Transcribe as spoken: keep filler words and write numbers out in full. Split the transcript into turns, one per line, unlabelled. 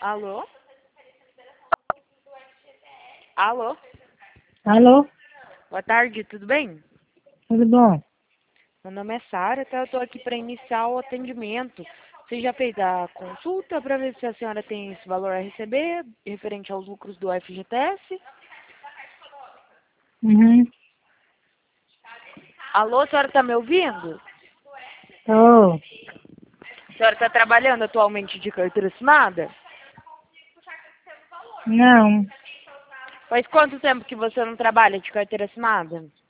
Alô? Alô?
Alô?
Boa tarde, tudo bem?
Tudo bom?
Meu nome é Sara, tá? Eu tô aqui para iniciar o atendimento. Você já fez a consulta para ver se a senhora tem esse valor a receber, referente aos lucros do F G T S?
Uhum.
Alô, a senhora tá me ouvindo?
Tô.
A senhora está trabalhando atualmente de carteira assinada?
Não.
Faz quanto tempo que você não trabalha de carteira assinada?